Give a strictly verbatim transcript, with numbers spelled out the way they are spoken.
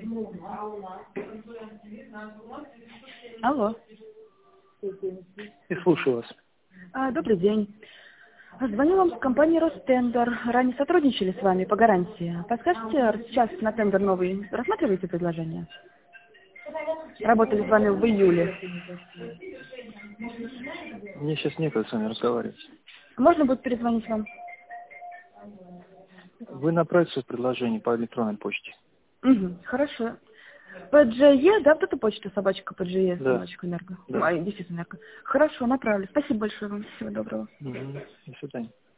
Алло. И слушаю вас. А, добрый день. Звоню вам с компании Ростендер. Ранее сотрудничали с вами по гарантии. Подскажите, сейчас на тендер новый рассматриваете предложение? Работали с вами в июле. Мне сейчас некогда с вами разговаривать. Можно будет перезвонить вам? Вы направите свое предложение по электронной почте. Угу, хорошо. ПДЖЕ, да, вот эту почту, собачка ПДЖЕ, Да. собачка энерго. Да. А, действительно энерго. Хорошо, направлю. Спасибо большое вам. Всего доброго. Угу. До свидания.